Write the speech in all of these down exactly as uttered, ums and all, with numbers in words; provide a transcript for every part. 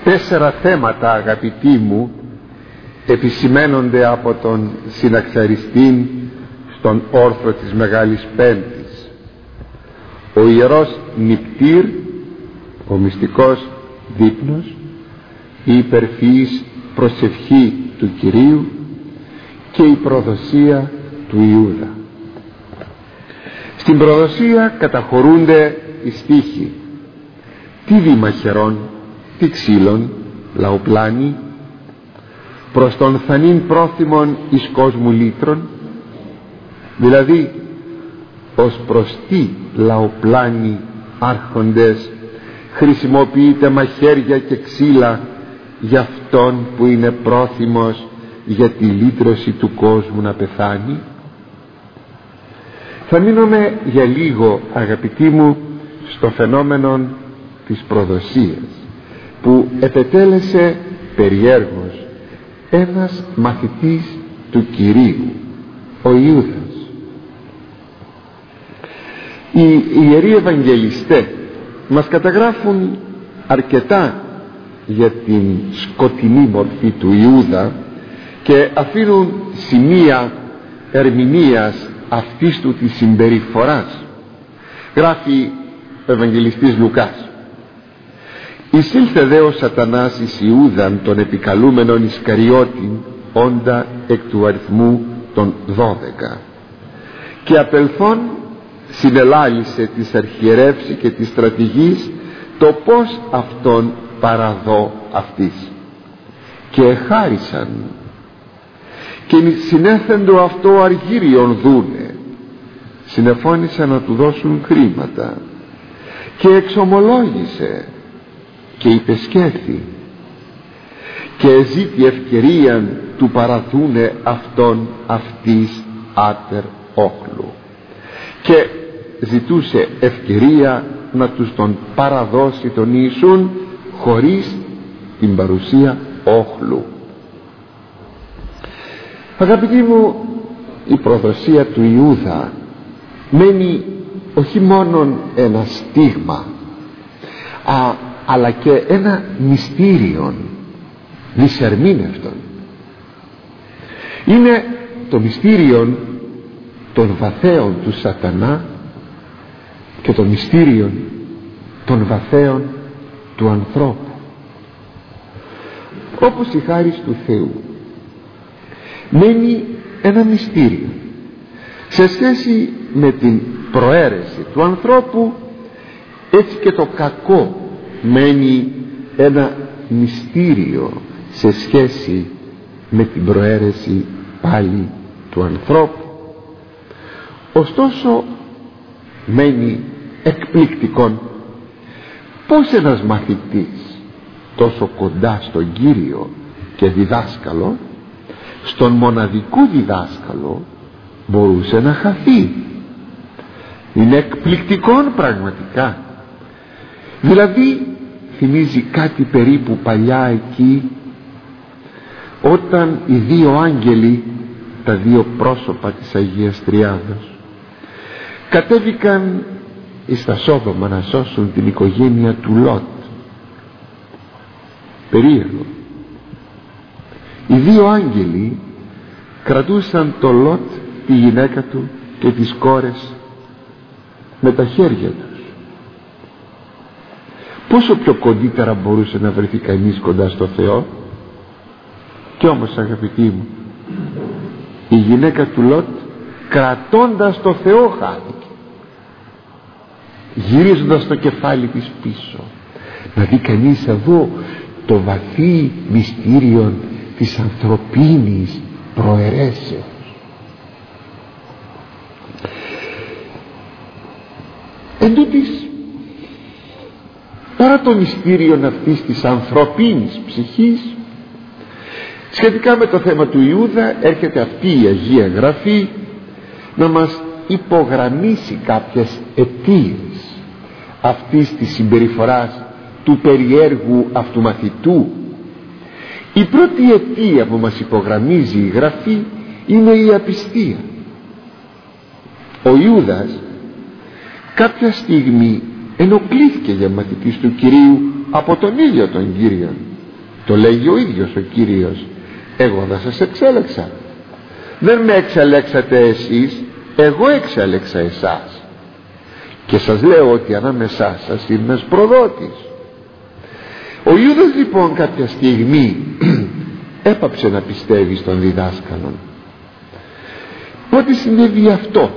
Τέσσερα θέματα, αγαπητοί μου, επισημαίνονται από τον συναξαριστήν στον όρθρο της Μεγάλης Πέμπτης. Ο ιερός νηπτήρ, ο μυστικός δείπνος, η υπερφυής προσευχή του Κυρίου και η προδοσία του Ιούδα. Στην προδοσία καταχωρούνται οι στίχοι: τι διμαχερών, τι ξύλων, λαοπλάνη, προς τον θανήν πρόθυμον εις κόσμου λύτρων, δηλαδή ως προς τι λαοπλάνη άρχοντες χρησιμοποιείται μαχαίρια και ξύλα για αυτόν που είναι πρόθυμος για τη λύτρωση του κόσμου να πεθάνει. Θα μείνουμε για λίγο, αγαπητοί μου, στο φαινόμενο της προδοσίας που επετέλεσε περιέργως ένας μαθητής του Κυρίου, ο Ιούδας. Οι Ιεροί Ευαγγελιστές μας καταγράφουν αρκετά για την σκοτεινή μορφή του Ιούδα και αφήνουν σημεία ερμηνείας αυτής του της συμπεριφοράς. Γράφει ο Ευαγγελιστής Λουκάς: «Εισήλθε δε ο Σατανάς εις Ιούδαν τον επικαλούμενον Ισκαριώτην, όντα εκ του αριθμού των δώδεκα, και απελθόν συνελάλησε της αρχιερεύση και της στρατηγής το πως αυτόν παραδώ αυτής. Και εχάρισαν και συνέθεντο αυτό αργύριον δούνε, συνεφώνησαν να του δώσουν χρήματα, και εξομολόγησε και υπεσκέφθη και ζήτη ευκαιρίαν του παραδούνε αυτόν αυτής άτερ όχλου, και ζητούσε ευκαιρία να τους τον παραδώσει τον Ιησούν χωρίς την παρουσία όχλου». Αγαπητοί μου, η προδοσία του Ιούδα μένει όχι μόνον ένα στίγμα, α, αλλά και ένα μυστήριον δυσερμήνευτον. Είναι το μυστήριον των βαθέων του Σατανά και το μυστήριον των βαθέων του ανθρώπου. Όπως η χάρις του Θεού μένει ένα μυστήριο σε σχέση με την προαίρεση του ανθρώπου, έτσι και το κακό μένει ένα μυστήριο σε σχέση με την προαίρεση πάλι του ανθρώπου. Ωστόσο μένει εκπληκτικόν πως ένας μαθητής τόσο κοντά στον Κύριο και διδάσκαλο, στον μοναδικό διδάσκαλο, μπορούσε να χαθεί. Είναι εκπληκτικόν πραγματικά. Δηλαδή θυμίζει κάτι περίπου παλιά εκεί, όταν οι δύο άγγελοι, τα δύο πρόσωπα της Αγίας Τριάδος, κατέβηκαν εις τα Σόδομα να σώσουν την οικογένεια του Λότ. Περίεργο. Οι δύο άγγελοι κρατούσαν το Λότ, τη γυναίκα του και τις κόρες με τα χέρια τους. Πόσο πιο κοντύτερα μπορούσε να βρεθεί κανείς κοντά στο Θεό? Κι όμως, αγαπητοί μου, η γυναίκα του Λότ, κρατώντας το Θεό, χάθηκε, γυρίζοντας το κεφάλι της πίσω. Να δει κανείς εδώ το βαθύ μυστήριο της ανθρωπίνης προαιρέσεως. Εν τούτοις, παρά το μυστήριο αυτής της ανθρωπίνης ψυχής, σχετικά με το θέμα του Ιούδα έρχεται αυτή η Αγία Γραφή να μας υπογραμμίσει κάποιες αιτίες αυτής της συμπεριφοράς του περιέργου αυτού μαθητού. Η πρώτη αιτία που μας υπογραμμίζει η Γραφή είναι η απιστία. Ο Ιούδας κάποια στιγμή ενοχλήθηκε για μαθητής του Κυρίου από τον ίδιο τον Κύριο. Το λέγει ο ίδιος ο Κύριος, εγώ δεν σας εξέλεξα, δεν με εξελέξατε εσείς, εγώ εξέλεξα εσάς, και σας λέω ότι ανάμεσά σας είμαι ένας προδότης. Ο Ιούδας λοιπόν κάποια στιγμή έπαψε να πιστεύει στον διδάσκαλον. Πότε συνέβη αυτό?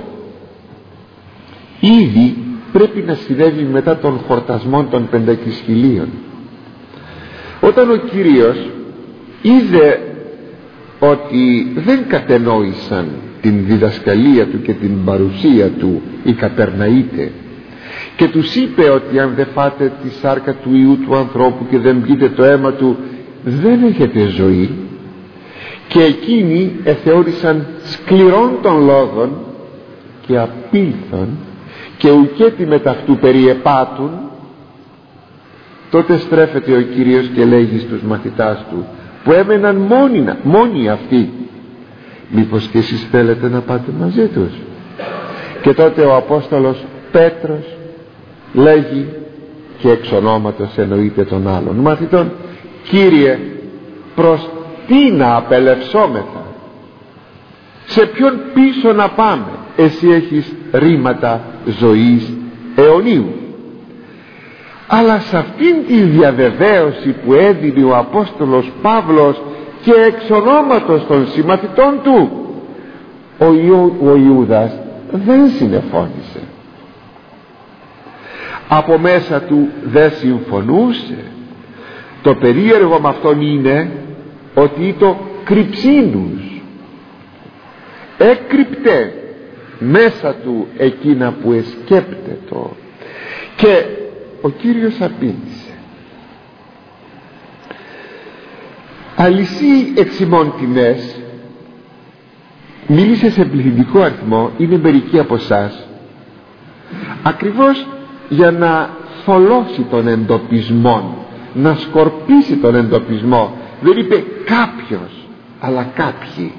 Ήδη πρέπει να συνέβη μετά των χορτασμών των πεντακισχυλίων, όταν ο Κύριος είδε ότι δεν κατενόησαν την διδασκαλία του και την παρουσία του οι Καπερναΐτε, και τους είπε ότι αν δεν φάτε τη σάρκα του Υιού του ανθρώπου και δεν πιείτε το αίμα του, δεν έχετε ζωή, και εκείνοι εθεώρησαν σκληρών των λόγων και απήλθον και ουκέτι μεταυτού περιεπάτουν, τότε στρέφεται ο Κύριος και λέγει στους μαθητάς του που έμεναν μόνοι, μόνοι αυτοί, μήπως και εσείς θέλετε να πάτε μαζί τους? Και τότε ο Απόστολος Πέτρος λέγει, και εξ ονόματος εννοείται των άλλων μαθητών, Κύριε, προς τι να απελευσόμεθα, σε ποιον πίσω να πάμε? Εσύ έχεις ρήματα ζωής αιωνίου. Αλλά σε αυτήν τη διαβεβαίωση που έδινε ο Απόστολος Παύλος και εξ ονόματος των συμμαθητών του, ο, Ιού, ο Ιούδας δεν συνεφώνησε, από μέσα του δεν συμφωνούσε. Το περίεργο με αυτόν είναι ότι ήταν κρυψίνους, έκρυπτε μέσα του εκείνα που εσκέπτετο. Και ο Κύριος απήντησε, αλυσί εξημών τιμές. Μίλησε σε πληθυντικό αριθμό, είναι μερικοί από εσάς, ακριβώς για να θολώσει τον εντοπισμό, να σκορπίσει τον εντοπισμό. Δεν είπε κάποιος, αλλά κάποιοι,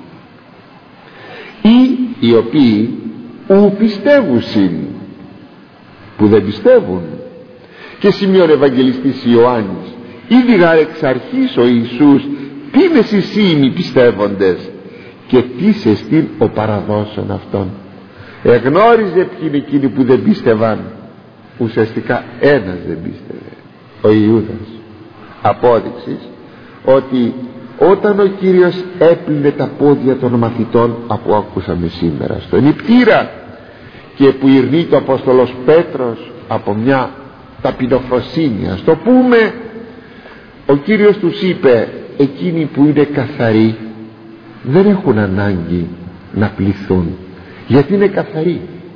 ή οι οποίοι ου πιστεύουσιν, που δεν πιστεύουν. Και σημειώνει ο Ευαγγελιστής Ιωάννης, ήδη γάρ εξ αρχής ο Ιησούς τίνες εσύμοι πιστεύοντες, και τίς εστίν ο παραδόσεων αυτών. Εγνώριζε ποιοι είναι εκείνοι που δεν πίστευαν. Ουσιαστικά ένας δεν πίστευε, ο Ιούδας. Απόδειξης ότι όταν ο Κύριος έπλυνε τα πόδια των μαθητών, από ακούσαμε σήμερα στο νηπτήρα, και που ειρνεί το Απόστολος Πέτρος από μια ταπεινοφροσύνη, ας το πούμε, ο Κύριος τους είπε, εκείνοι που είναι καθαροί δεν έχουν ανάγκη να πληθούν, γιατί είναι καθαροί.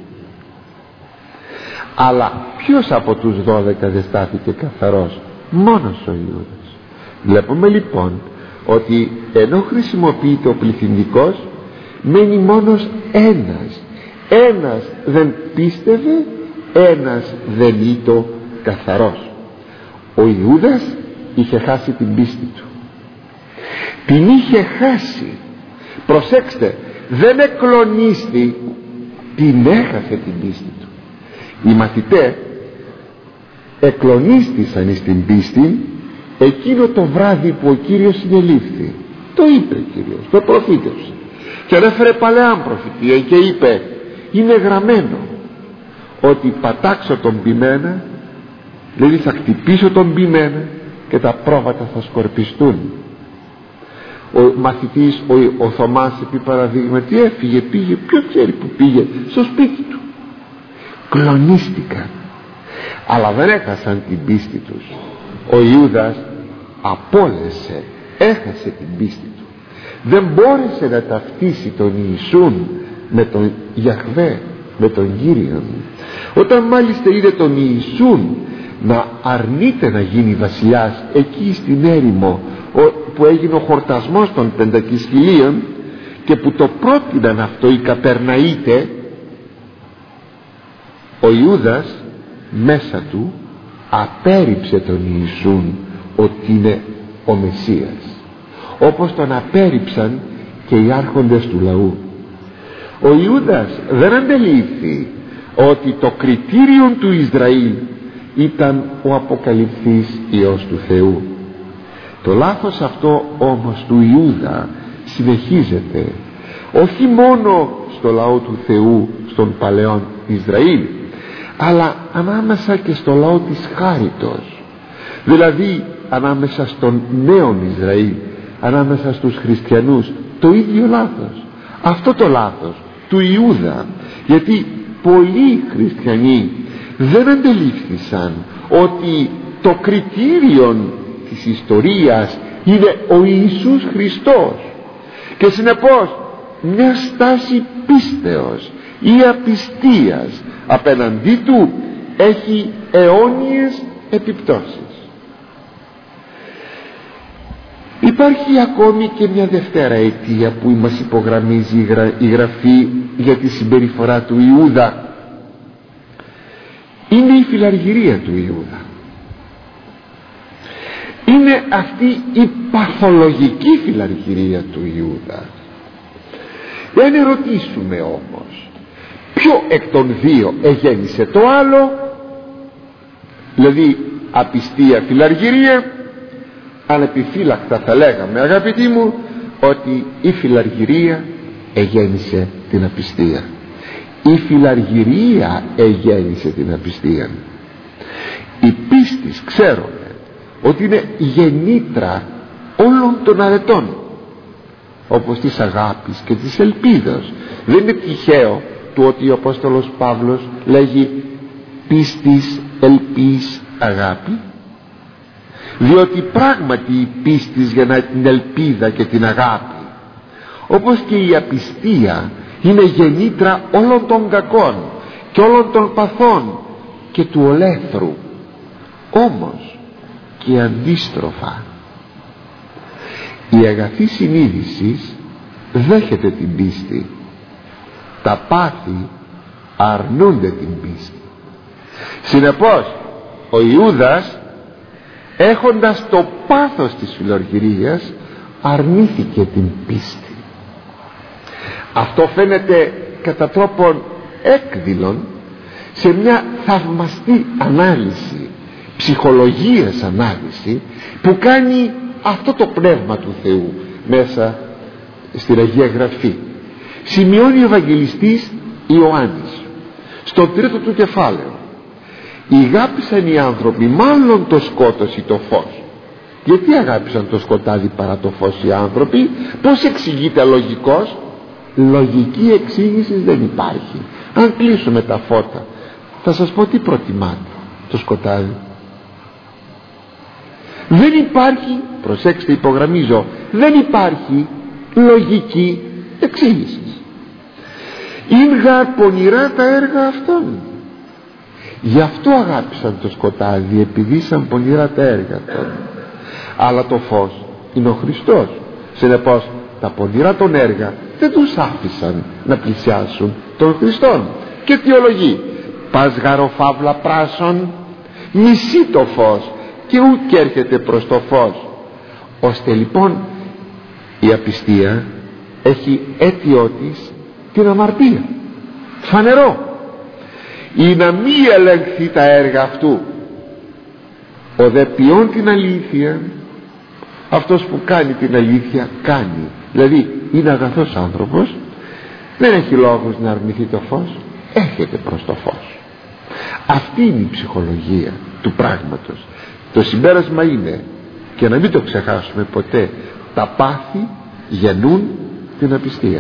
Αλλά ποιος από τους δώδεκα δεν στάθηκε καθαρός? Μόνος ο Ιούδας. Βλέπουμε λοιπόν ότι ενώ χρησιμοποιείται ο πληθυντικός, μένει μόνος ένας. Ένας δεν πίστευε, ένας δεν ήταν καθαρός. Ο Ιούδας είχε χάσει την πίστη του, την είχε χάσει. Προσέξτε, δεν εκλονίστη, την έχασε την πίστη του. Οι μαθητές εκλονίστησαν στην πίστη εκείνο το βράδυ που ο Κύριος συνελήφθη. Το είπε ο Κύριος, το προφήτευσε και ανέφερε παλαιάν προφητεία και είπε, είναι γραμμένο ότι πατάξω τον ποιμένα, δηλαδή θα χτυπήσω τον ποιμένα και τα πρόβατα θα σκορπιστούν. Ο μαθητής ο, ο Θωμάς επί παραδείγματι έφυγε, πήγε, ποιο ξέρει που πήγε, στο σπίτι του. Κλονίστηκαν, αλλά δεν έχασαν την πίστη τους. Ο Ιούδας απόλεσε, έχασε την πίστη του, δεν μπόρεσε να ταυτίσει τον Ιησούν με τον Ιαχβέ, με τον Κύριον. Όταν μάλιστα είδε τον Ιησούν να αρνείται να γίνει βασιλιάς εκεί στην έρημο που έγινε ο χορτασμός των πεντακισχυλίων και που το πρότειναν αυτό οι Καπερναΐτε, ο Ιούδας μέσα του απέρριψε τον Ιησούν ότι είναι ο Μεσσίας, όπως τον απέρριψαν και οι άρχοντες του λαού. Ο Ιούδας δεν αντελήφθη ότι το κριτήριο του Ισραήλ ήταν ο αποκαλυφθής Υιός του Θεού. Το λάθος αυτό όμως του Ιούδα συνεχίζεται όχι μόνο στο λαό του Θεού, στον παλαιόν Ισραήλ, αλλά ανάμεσα και στο λαό της χάριτος, δηλαδή ανάμεσα στον νέον Ισραήλ, ανάμεσα στους χριστιανούς, το ίδιο λάθος, αυτό το λάθος του Ιούδα. Γιατί πολλοί χριστιανοί δεν αντελήφθησαν ότι το κριτήριο της ιστορίας είναι ο Ιησούς Χριστός, και συνεπώς μια στάση πίστεως ή απιστίας απέναντί του έχει αιώνιες επιπτώσεις. Υπάρχει ακόμη και μια δευτέρα αιτία που μας υπογραμμίζει η, γρα... η Γραφή για τη συμπεριφορά του Ιούδα. Είναι η φιλαργυρία του Ιούδα. Είναι αυτή η παθολογική φιλαργυρία του Ιούδα. Δεν ερωτήσουμε όμως ποιο εκ των δύο εγέννησε το άλλο, δηλαδή απιστία, φιλαργυρία, ανεπιφύλακτα θα λέγαμε, αγαπητοί μου, ότι η φιλαργυρία εγέννησε την απιστία. Η φιλαργυρία εγέννησε την απιστία. Η πίστης ξέρουμε ότι είναι γεννήτρα όλων των αρετών, όπως της αγάπης και της ελπίδας. Δεν είναι τυχαίο του ότι ο Απόστολος Παύλος λέγει πίστης, ελπίς, αγάπη, διότι πράγματι η πίστης γεννά την ελπίδα και την αγάπη, όπως και η απιστία είναι γεννήτρα όλων των κακών και όλων των παθών και του ολέθρου. Όμως και αντίστροφα, η αγαθή συνείδηση δέχεται την πίστη, τα πάθη αρνούνται την πίστη. Συνεπώς ο Ιούδας, έχοντας το πάθος της φιλοργυρίας, αρνήθηκε την πίστη. Αυτό φαίνεται κατά τρόπον έκδηλον σε μια θαυμαστή ανάλυση, ψυχολογίας ανάλυση, που κάνει αυτό το πνεύμα του Θεού μέσα στην Αγία Γραφή. Σημειώνει ο Ευαγγελιστής Ιωάννης στο τρίτο του κεφάλαιο: «Ηγάπησαν οι άνθρωποι μάλλον το σκότος ή το φως». Γιατί αγάπησαν το σκοτάδι παρά το φως οι άνθρωποι? Πώς εξηγείται λογικός? Λογική εξήγηση δεν υπάρχει. Αν κλείσουμε τα φώτα, θα σας πω τι προτιμάτε, το σκοτάδι. Δεν υπάρχει, προσέξτε, υπογραμμίζω, δεν υπάρχει λογική εξήγηση. Είναι γαρ πονηρά τα έργα αυτών. Γι' αυτό αγάπησαν το σκοτάδι, επειδή σαν πονηρά τα έργα αυτών. Αλλά το φως είναι ο Χριστός. Συνεπώς τα πονηρά των έργα δεν τους άφησαν να πλησιάσουν τον Χριστόν. Και τι ολογεί? Πας γαροφαύλα πράσον, μισεί το φως και ουκ έρχεται προς το φως. Ώστε λοιπόν η απιστία έχει αίτιό της την αμαρτία. Φανερό. Ή να μη ελεγχθεί τα έργα αυτού. Ο δε ποιόν την αλήθεια, αυτός που κάνει την αλήθεια κάνει, δηλαδή είναι αγαθός άνθρωπος, δεν έχει λόγος να αρνηθεί το φως, έρχεται προς το φως. Αυτή είναι η ψυχολογία του πράγματος. Το συμπέρασμα είναι, και να μην το ξεχάσουμε ποτέ, τα πάθη γεννούν την απιστία.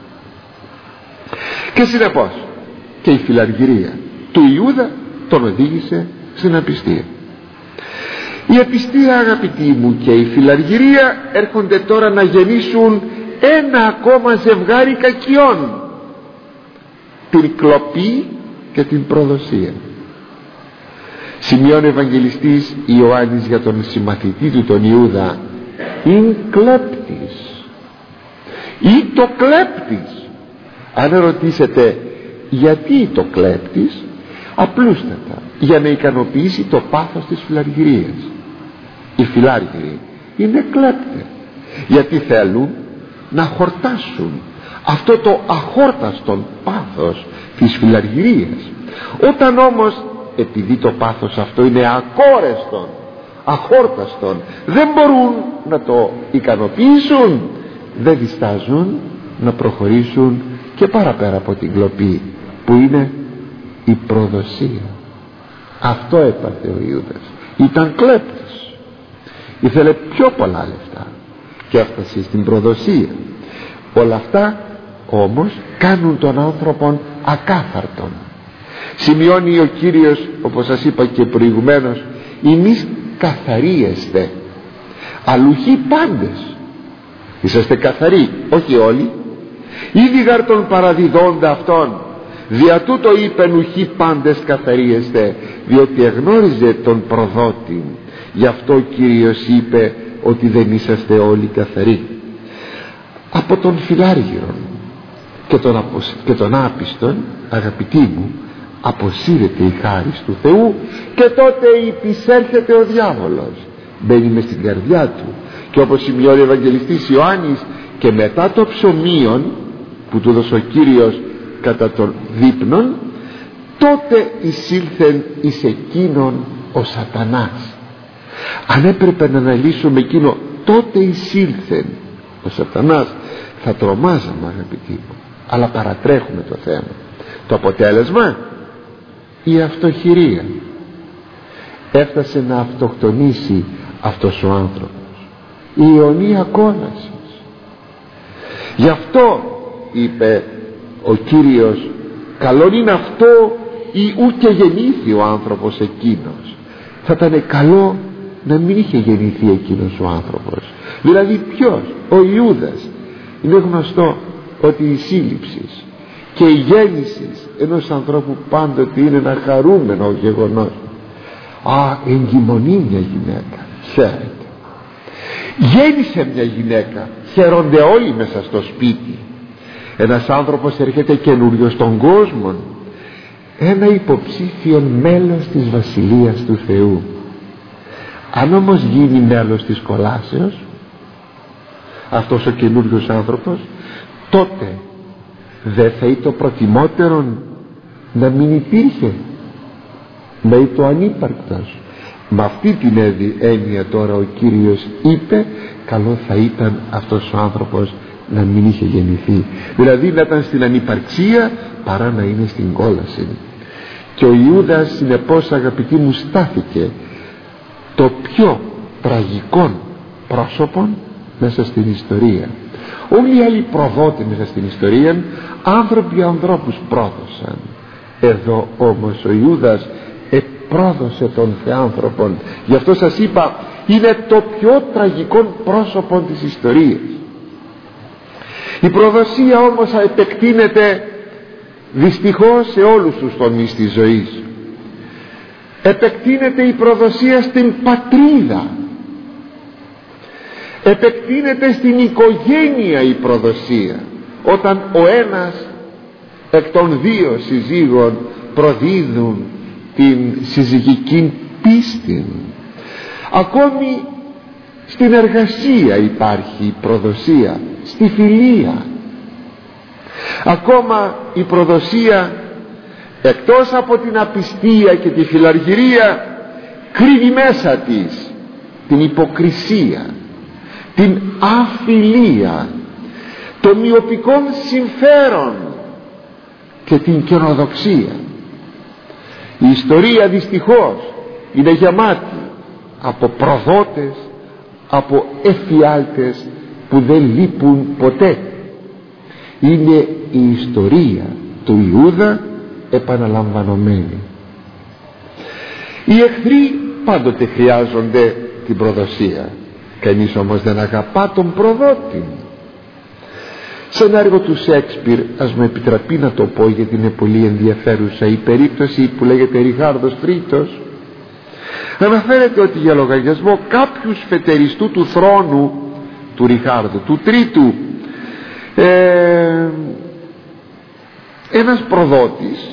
Και συνεπώς και η φιλαργυρία του Ιούδα τον οδήγησε στην απιστία. Η απιστία, αγαπητοί μου, και η φιλαργυρία έρχονται τώρα να γεννήσουν ένα ακόμα ζευγάρι κακιών: την κλοπή και την προδοσία. Σημειώνει ο Ευαγγελιστής Ιωάννης για τον συμμαθητή του τον Ιούδα: «Ειν κλέπτης» ή το κλέπτης. Αν ρωτήσετε γιατί το κλέπτης, απλούστατα για να ικανοποιήσει το πάθος της φιλαργυρίας. Οι φιλάργυροι είναι κλέπτες γιατί θέλουν να χορτάσουν αυτό το αχόρταστον πάθος της φιλαργυρίας. Όταν όμως, επειδή το πάθος αυτό είναι ακόρεστον, αχόρταστον, δεν μπορούν να το ικανοποιήσουν, δεν διστάζουν να προχωρήσουν και παραπέρα από την κλοπή, που είναι η προδοσία. Αυτό έπαθε ο Ιούδας. Ήταν κλέπτης, ήθελε πιο πολλά λεφτά και έφτασε στην προδοσία. Όλα αυτά όμως κάνουν τον άνθρωπον ακάθαρτον. Σημειώνει ο Κύριος, όπως σας είπα και προηγουμένως, «Ημείς καθαρίεστε, αλλουχοί πάντες». Είσαστε καθαροί, όχι όλοι. Ήδη γαρ τον παραδιδόντα αυτόν, δια τούτο είπεν ουχοί πάντες καθαρίεστε, διότι εγνώριζε τον προδότη. Γι' αυτό ο Κύριος είπε ότι δεν είσαστε όλοι καθαροί. Από τον φιλάργυρον και τον, αποσ... και τον άπιστον, αγαπητοί μου, αποσύρεται η χάρις του Θεού, και τότε υπησέρχεται ο διάβολος, μπαίνει μες στην καρδιά του, και όπως σημειώνει ο Ευαγγελιστής Ιωάννης, και μετά το ψωμίον που του δώσε ο Κύριος κατά τον δείπνον, τότε εισήλθεν εις εκείνον ο σατανάς. Αν έπρεπε να αναλύσουμε εκείνο τότε εισήλθεν ο σατανάς, θα τρομάζαμε, αγαπητοί μου, αλλά παρατρέχουμε το θέμα. Το αποτέλεσμα, η αυτοχειρία. Έφτασε να αυτοκτονήσει αυτός ο άνθρωπος, η αιωνία κόλαση. Γι' αυτό είπε ο Κύριος, καλόν είναι αυτό ή ούτε γεννήθη ο άνθρωπος εκείνος. Θα ήταν καλό να μην είχε γεννηθεί εκείνος ο άνθρωπος. Δηλαδή ποιος? Ο Ιούδας. Είναι γνωστό ότι η σύλληψη και η γέννηση ενός ανθρώπου πάντοτε είναι ένα χαρούμενο γεγονός. Α, εγκυμονεί μια γυναίκα, χαίρεται. Γέννησε μια γυναίκα, χαίρονται όλοι μέσα στο σπίτι. Ένας άνθρωπος έρχεται καινούριος στον κόσμο, ένα υποψήφιο μέλος της Βασιλείας του Θεού. Αν όμως γίνει μέλος της κολάσεως αυτός ο καινούριος άνθρωπος, τότε δεν θα είναι το προτιμότερον να μην υπήρχε, να είναι το ανύπαρκτος. Με αυτή την έννοια τώρα ο Κύριος είπε καλό θα ήταν αυτός ο άνθρωπος να μην είχε γεννηθεί, δηλαδή να ήταν στην ανυπαρξία παρά να είναι στην κόλαση. Και ο Ιούδας συνεπώς, αγαπητοί μου, στάθηκε το πιο τραγικό πρόσωπο μέσα στην ιστορία. Όλοι οι άλλοι προδότες μέσα στην ιστορία, άνθρωποι ανθρώπους πρόδωσαν. Εδώ όμως ο Ιούδας επρόδωσε τον Θεάνθρωπον. Γι' αυτό σας είπα, είναι το πιο τραγικό πρόσωπο της ιστορίας. Η προδοσία όμως επεκτείνεται δυστυχώς σε όλους τους τομείς της ζωής. Επεκτείνεται η προδοσία στην πατρίδα, επεκτείνεται στην οικογένεια η προδοσία, όταν ο ένας εκ των δύο συζύγων προδίδουν την συζυγική πίστη. Ακόμη στην εργασία υπάρχει η προδοσία, στη φιλία. Ακόμα η προδοσία, εκτός από την απιστία και τη φιλαργυρία, κρύβει μέσα της την υποκρισία, την αφιλία, το μειοπικό συμφέρον και την καινοδοξία. Η ιστορία δυστυχώς είναι γεμάτη από προδότες, από εφιάλτες που δεν λείπουν ποτέ. Είναι η ιστορία του Ιούδα επαναλαμβανωμένη. Οι εχθροί πάντοτε χρειάζονται την προδοσία. Κανείς όμως δεν αγαπά τον προδότη. Σε ένα έργο του Σέξπιρ, ας με επιτραπεί να το πω γιατί είναι πολύ ενδιαφέρουσα η περίπτωση που λέγεται Ριχάρδος Τρίτος, αναφέρεται ότι για λογαριασμό κάποιου φετεριστού του θρόνου του Ριχάρδου, του Τρίτου, ε, ένας προδότης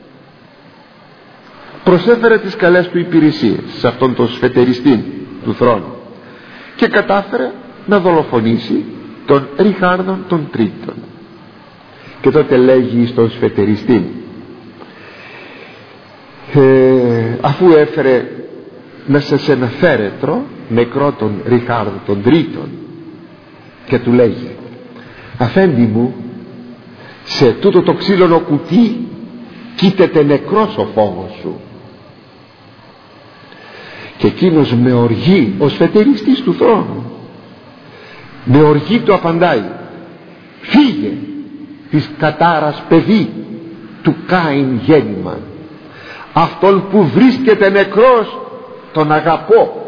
προσέφερε τις καλές του υπηρεσίες σε αυτόν τον σφετεριστή του θρόνου και κατάφερε να δολοφονήσει τον Ριχάρδον τον Τρίτον. Και τότε λέγει στον σφετεριστή, ε, αφού έφερε μέσα σε ένα φέρετρο νεκρό τον Ριχάρδο τον Τρίτον, και του λέγει: αφέντη μου, σε τούτο το ξύλωνο κουτί κοίταται νεκρός ο φόβος σου. Και εκείνος με οργή, ο σφετεριστής του θρόνου, με οργή του απαντάει: φύγε της κατάρας παιδί, του Κάιν γέννημα. Αυτόν που βρίσκεται νεκρός τον αγαπώ,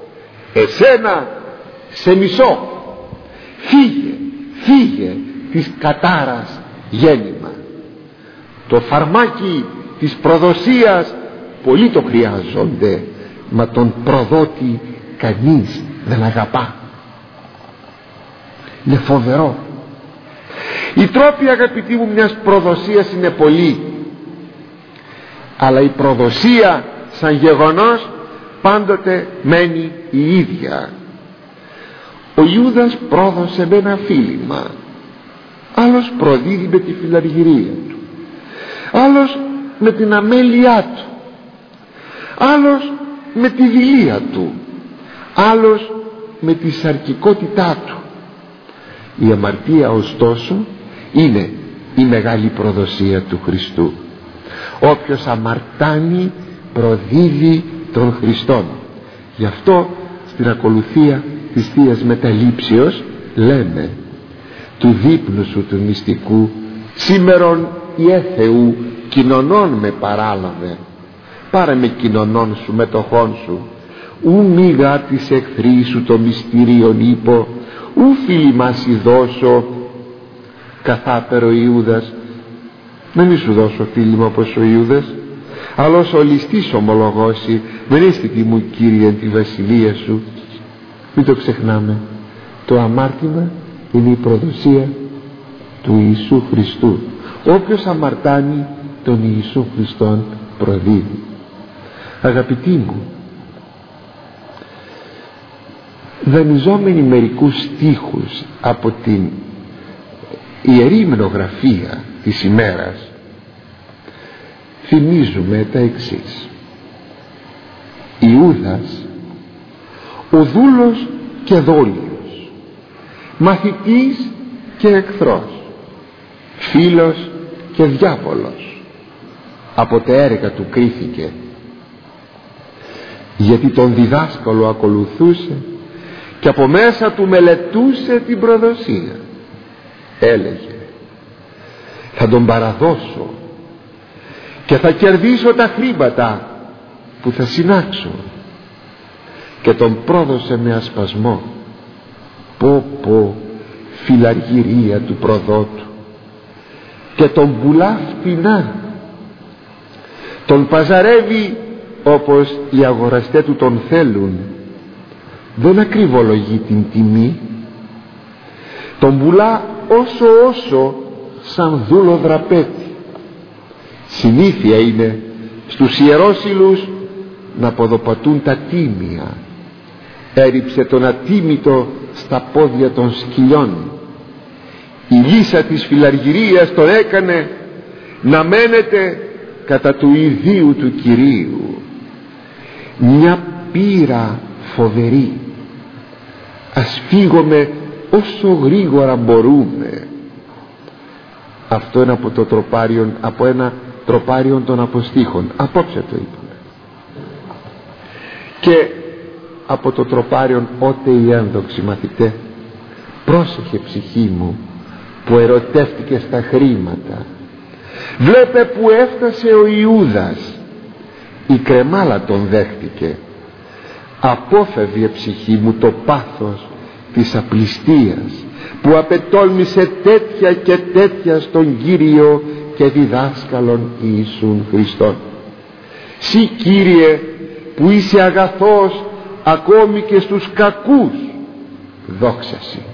εσένα σε μισώ. Φύγε, φύγε της κατάρας γέννημα. Το φαρμάκι της προδοσίας πολλοί το χρειάζονται, μα τον προδότη κανείς δεν αγαπά. Είναι φοβερό. Οι τρόποι, αγαπητοί μου, μιας προδοσίας είναι πολλοί, αλλά η προδοσία σαν γεγονός πάντοτε μένει η ίδια. Ο Ιούδας πρόδωσε με ένα φίλημα, άλλος προδίδει με τη φιλαργυρία του, άλλος με την αμέλειά του, άλλος με τη δειλία του, άλλος με τη σαρκικότητά του. Η αμαρτία ωστόσο είναι η μεγάλη προδοσία του Χριστού. Όποιος αμαρτάνει προδίδει τον Χριστόν. Γι' αυτό στην ακολουθία της Θείας Μεταλήψεως λέμε: του δείπνου σου του μυστικού σήμερον ιε Θεού κοινωνών με παράλαβε. Πάρε με κοινωνών σου μετοχών σου, ου μίγα της εχθρή σου το μυστήριον είπω, ου φίλημα σοι δώσω. Καθάπερο Ιούδας, να μη σου δώσω φίλημα όπως ο Ιούδας, αλλά ως ο ληστής ομολογώσει, δεν ίστητη μου Κύριε τη βασιλεία σου. Μην το ξεχνάμε, το αμάρτημα είναι η προδοσία του Ιησού Χριστού. Όποιος αμαρτάνει τον Ιησού Χριστόν προδίδει. Αγαπητοί μου, δανειζόμενοι μερικούς στίχους από την Ιερή Υμνογραφία της ημέρας, θυμίζουμε τα εξής: Ιούδας, ο δούλος και δόλιος, μαθητής και εχθρός, φίλος και διάβολος, από τα έργα του κρίθηκε, γιατί τον διδάσκαλο ακολουθούσε και από μέσα του μελετούσε την προδοσία. Έλεγε: θα τον παραδώσω και θα κερδίσω τα χρήματα που θα συνάξω. Και τον πρόδωσε με ασπασμό. Πω πω, φιλαργυρία του προδότου. Και τον πουλά φτηνά, τον παζαρεύει όπως οι αγοραστές του τον θέλουν, δεν ακριβολογεί την τιμή, τον πουλά όσο όσο σαν δούλο δραπέτη. Συνήθεια είναι στους ιερόσυλους να ποδοπατούν τα τίμια. Έριψε τον ατίμητο στα πόδια των σκυλιών. Η λύσα της φιλαργυρίας τον έκανε να μένετε κατά του ιδίου του Κυρίου. Μια πείρα φοβερή. Ας φύγουμε όσο γρήγορα μπορούμε. Αυτό είναι από το τροπάριον, από ένα τροπάριον των αποστήχων. Απόψε το είπαμε. Και από το τροπάριον «Ότε οι ένδοξοι μαθητέ». Πρόσεχε ψυχή μου που ερωτεύτηκε στα χρήματα. Βλέπε που έφτασε ο Ιούδας. Η κρεμάλα τον δέχτηκε. Απόφευγε ψυχή μου το πάθος της απληστίας που απετόλμησε τέτοια και τέτοια στον Κύριο και διδάσκαλον Ιησούν Χριστόν. Συ Κύριε που είσαι αγαθός ακόμη και στους κακούς, δόξα Συ.